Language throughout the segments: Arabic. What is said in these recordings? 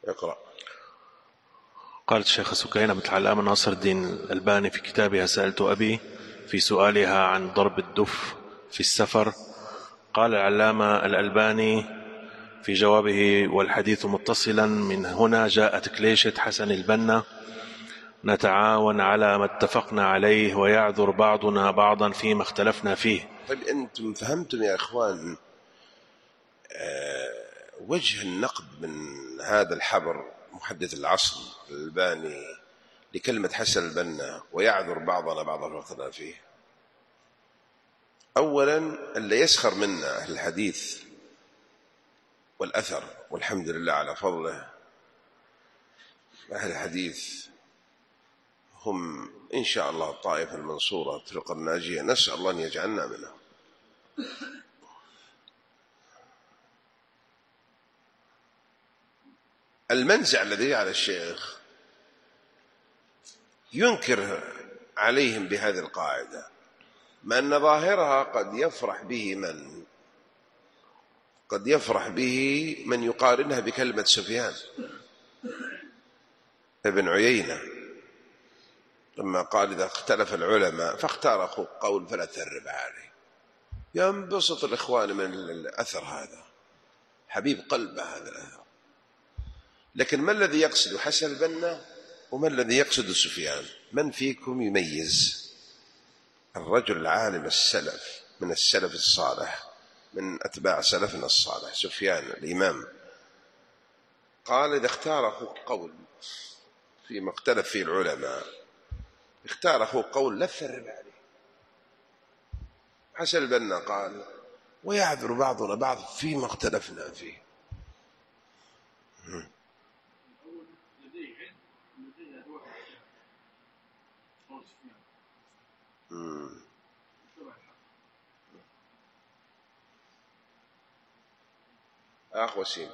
اقرأ. قال الشيخ سكينة بنت العلامة ناصر الدين الألباني في كتابها سألت أبي في سؤالها عن ضرب الدف في السفر، قال العلامة الألباني في جوابه والحديث متصلا: من هنا جاءت كليشة حسن البنا: نتعاون على ما اتفقنا عليه ويعذر بعضنا بعضا فيما اختلفنا فيه. طيب أنتم فهمتم يا إخوان وجه النقد من هذا الحبر محدث العصر الألباني لكلمة حسن البنا ويعذر بعضنا بعضا فيما اختلفنا فيه؟ أولا اللي يسخر منا أهل الحديث والأثر، والحمد لله على فضله، أهل الحديث هم إن شاء الله الطائفة المنصورة الفرقة الناجية، نسأل الله أن يجعلنا منهم. المنزع الذي على الشيخ ينكر عليهم بهذه القاعدة، ما أن ظاهرها قد يفرح به من يقارنها بكلمة سفيان ابن عيينة لما قال إذا اختلف العلماء فاختار أخوك قول فلا تثرب عليه. ينبسط الإخوان من الأثر هذا، حبيب قلبه هذا الأثر. لكن ما الذي يقصد حسن البنا وما الذي يقصد سفيان؟ من فيكم يميز الرجل العالم السلف من السلف الصالح من أتباع سلفنا الصالح سفيان الإمام قال إذا اختار أخوك قول فيما اختلف فيه العلماء، اختار أخوك قول لا تثرب عليه. حسن البنا قال ويعذر بعضنا بعض فيما اختلفنا فيه. أخ وسيم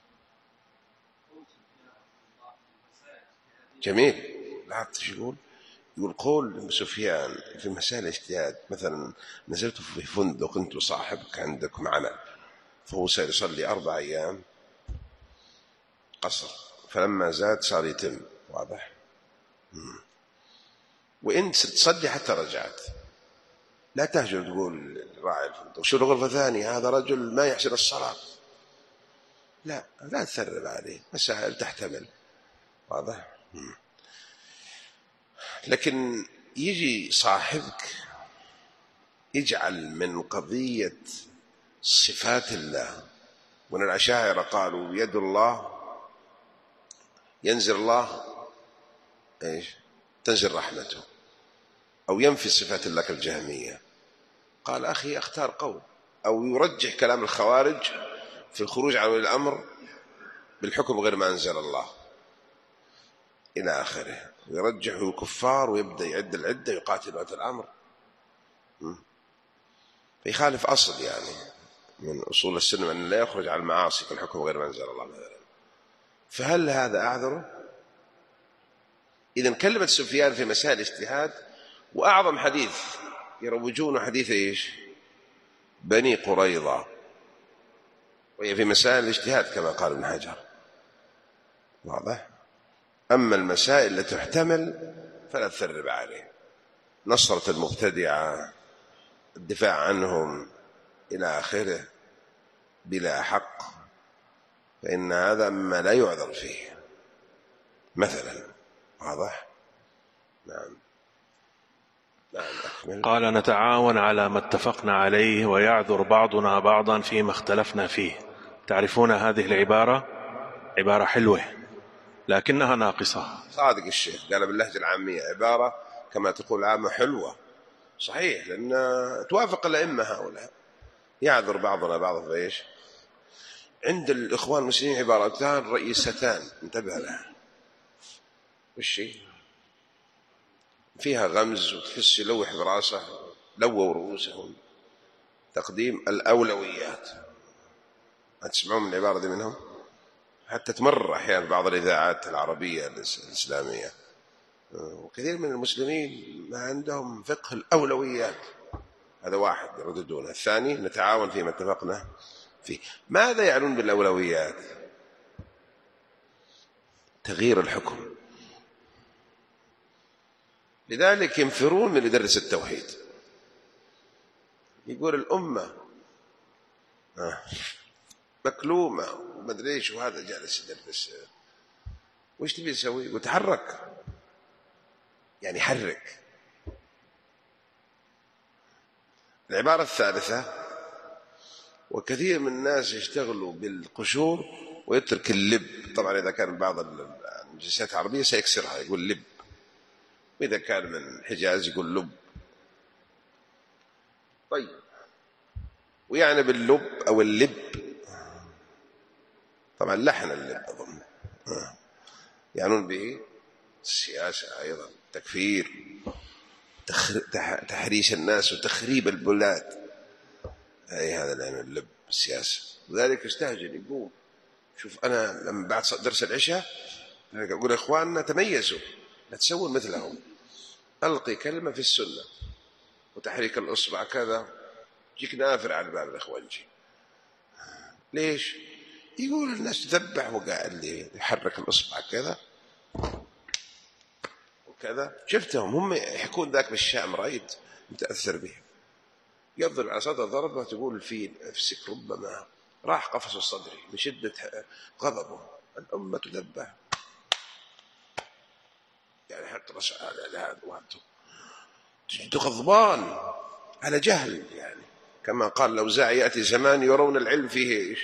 جميل. لا يقول قول سفيان في مسائل الاجتهاد، مثلا نزلت في فندق أنت وصاحبك عندكم عمل، فهو سيصلي 4 أيام قصر، فلما زاد صار يتم، واضح؟ وإنت تصلي حتى رجعت، لا تهجر تقول راعي الفندق شو غرفة ثانية هذا رجل ما يحسن الصلاة، لا تثرب عليه، مسائل تحتمل، واضح؟ لكن يجي صاحبك يجعل من قضية صفات الله، وأن الأشاعرة قالوا يد الله ينزل الله إيش تنزل رحمته، أو ينفي صفات الله كالجهمية. قال أخي اختار قول، أو يرجح كلام الخوارج في الخروج على ولي الأمر بالحكم غير ما أنزل الله إلى آخره، ويرجحه الكفار ويبدأ يعد العدة يقاتل ولي الأمر، فيخالف أصل يعني من أصول السنة أن لا يخرج على المعاصي كالحكم غير ما أنزل الله مثلا. فهل هذا أعذره؟ إذن كلمة سفيان في مسائل الاجتهاد، وأعظم حديث يروجون حديث إيش بني قريظة، وهي في مسائل الاجتهاد كما قال ابن حجر، واضح؟ أما المسائل التي تحتمل فلا تثرب عليه، نصرة المبتدعة، الدفاع عنهم إلى آخره بلا حق، فإن هذا ما لا يعذر فيه مثلا، واضح؟ نعم أكمل. قال نتعاون على ما اتفقنا عليه ويعذر بعضنا بعضا فيما اختلفنا فيه. تعرفون هذه العبارة؟ عبارة حلوة لكنها ناقصة. صادق الشيخ قال باللهجة العامية عبارة كما تقول عامة حلوة، صحيح، لأن توافق الأئمة هؤلاء. يعذر بعضنا بعضا في إيش؟ عند الإخوان المسلمين عبارتان رئيستان انتبه لها، والشيء فيها غمز وتحس يلوح براسه، لووا رؤوسهم، تقديم الأولويات. ما تسمعون من العبارة دي منهم؟ حتى تمر أحيانا بعض الإذاعات العربية الإسلامية، وكثير من المسلمين ما عندهم فقه الأولويات. هذا واحد يرددونه. الثاني نتعاون فيما اتفقنا فيه. ماذا يعنون بالأولويات؟ تغيير الحكم. لذلك ينفرون من يدرس التوحيد، يقول الأمة مكلومة ومدري ايش، وهذا جالس يدرس. وش تبي يسوي؟ وتحرك، يعني حرك. العبارة الثالثة: وكثير من الناس يشتغلوا بالقشور ويترك اللب. طبعا إذا كان بعض الجنسيات العربية سيكسرها يقول لب، وإذا كان من حجاز يقول لب. طيب، ويعني باللب أو اللب طبعا لحن اللب أظن، يعنون به السياسة أيضا، تكفير، تحريش الناس وتخريب البلاد. أي هذا لأن اللب السياسة. وذلك يستهجن يقول شوف أنا لما بعد درس العشاء أقول إخواننا تميزوا، لا تسوون مثلهم، ألقي كلمة في السنة وتحريك الأصبع كذا يجيك نافر على باب الإخوانجي. ليش؟ يقول الناس تذبح وقاعد اللي يحرك الأصبع كذا وكذا. شفتهم هم يحكون ذاك بالشام، رأيت متأثر به، يضرب على صدر ضربة تقول الفيل نفسك ربما راح قفص صدري من شدة غضبه. الأمة تذبح، يعني حتى رسع على هذا وانتم تجد غضبان على جهل. يعني كما قال الأوزاعي: يأتي زمان يرون العلم فيه إيش؟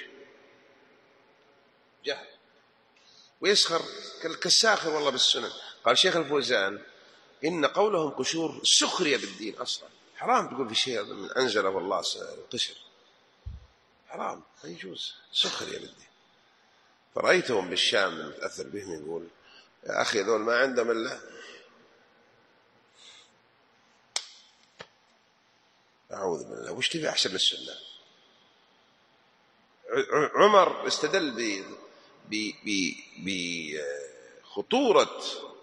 جهل. ويسخر كالساخر والله بالسنن. قال شيخ الفوزان: إن قولهم قشور سخرية بالدين أصلا، حرام تقول في شيء من أنزله الله قشر، حرام، لا يجوز، سخرية بالدين. فرأيتهم بالشام المتأثر بهم يقول يا أخي ذول ما عندهم إلا أعوذ بالله، وش تبي أحسن من السنة؟ عمر استدل بخطورة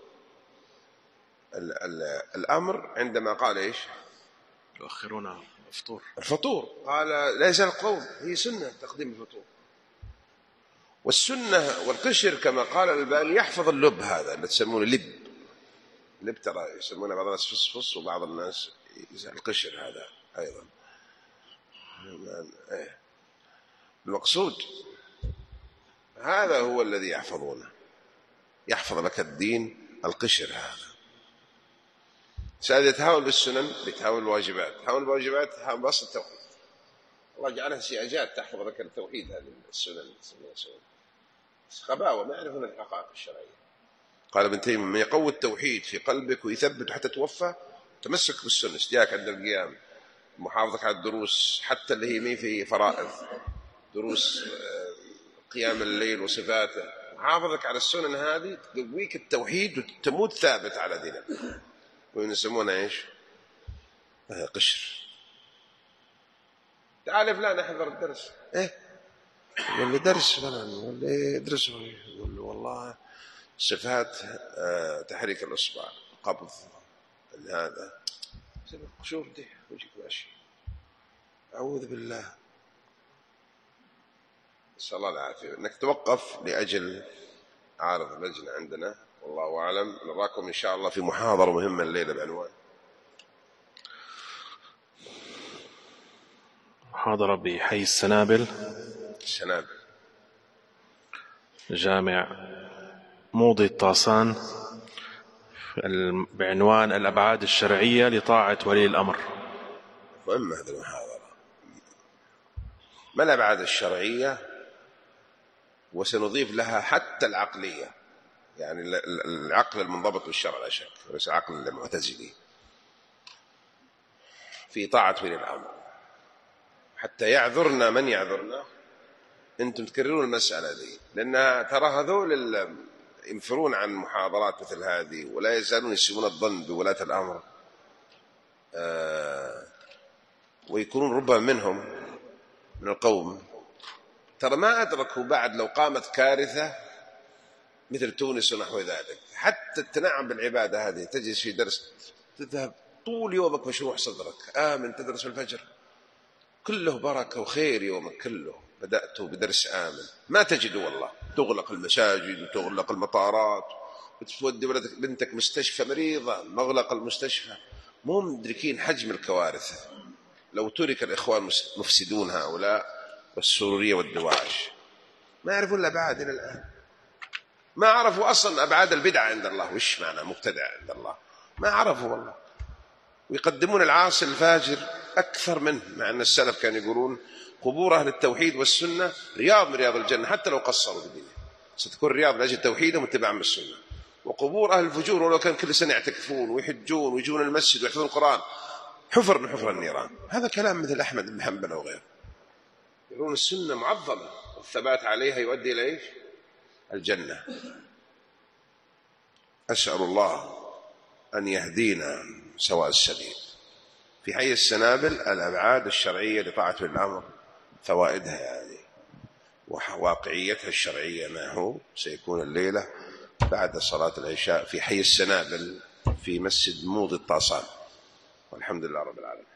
الأمر عندما قال إيش؟ يؤخرون الفطور. قال لا يزال القوم، هي سنة تقديم الفطور. والسنة والقشر كما قال الألباني يحفظ اللب، هذا اللي تسمونه لب ترى يسمونه بعض الناس فصفص وبعض الناس القشر هذا أيضا. المقصود هذا هو الذي يحفظونه، يحفظ لك الدين القشر هذا. سائل يتهاون بالسنن بيتهاون الواجبات، تهاون الواجبات تهاون بأصل التوحيد. الله جعلها سياجات تحفظ لك التوحيد. هذه السنن خباوة، ما يعرفون الحقائق الشرعية. قال ابن تيمية: من يقوي التوحيد في قلبك ويثبت حتى توفى تمسك بالسنة، استياك عند القيام، محافظك على الدروس حتى اللي هي مين في فرائض، دروس قيام الليل وصفاته، محافظك على السنن هذه تقويك التوحيد وتموت ثابت على دينك. ويسمونه ايش؟ قشر. تعال فلان احضر الدرس، يقول لي درس فلان، يقول لي ادرس، يقول له والله صفات تحريك الاصبع، قبض، هذا قشور دي وجهك ماشي. اعوذ بالله، نسأل الله العافية. انك توقف لاجل عارض اللجنة عندنا، والله اعلم. نراكم ان شاء الله في محاضرة مهمة الليلة بعنوان محاضرة بحي السنابل، جامع موضي الطاسان، بعنوان الأبعاد الشرعية لطاعة ولي الأمر. مهمة هذه المحاضرة. ما الأبعاد الشرعية؟ وسنضيف لها حتى العقلية، يعني العقل المنضبط بالشرع لا شك، وليس عقل المعتزلي في طاعة ولي الأمر، حتى يعذرنا من يعذرنا. أنتم تكررون المسألة دي، لأن ترى هذول ينفرون عن محاضرات مثل هذه ولا يزالون يسيئون الظن بولاة الأمر، ويكونون ربما منهم من القوم. ترى ما أدركوا بعد لو قامت كارثة مثل تونس ونحو ذلك، حتى التنعم بالعبادة هذه تجلس في درس تذهب طول يومك مشروح صدرك، آمن تدرس الفجر كله بركة وخير، يومك كله بدأته بدرس آمن، ما تجده والله. تغلق المساجد وتغلق المطارات وتودي بنتك مستشفى مريضة، مغلق المستشفى. مو مدركين حجم الكوارث. لو ترك الإخوان مفسدون هؤلاء والسرورية والدواعش ما يعرفون الأبعاد إلى الآن، ما عرفوا أصلا أبعاد البدعة عند الله، وش معنى مبتدع عند الله، ما عرفوا والله. ويقدمون العاصي الفاجر أكثر منه، مع أن السلف كانوا يقولون قبور أهل التوحيد والسنة رياض من رياض الجنة، حتى لو قصروا بالدنيا ستكون رياض لأجل توحيدهم واتباعهم بالسنة. وقبور أهل الفجور ولو كان كل سنة يعتكفون ويحجون ويجون المسجد ويحفظون القرآن حفر من حفر النيران. هذا كلام مثل أحمد بن حنبل وغيره. يقولون السنة معظمة والثبات عليها يؤدي إلى إيش؟ الجنة. أسأل الله أن يهدينا سواء السبيل. في حي السنابل الأبعاد الشرعية لطاعة الأمر فوائدها يعني وواقعيتها الشرعية ما هو سيكون الليلة بعد صلاة العشاء في حي السنابل في مسجد موضي الطاسان، والحمد لله رب العالمين.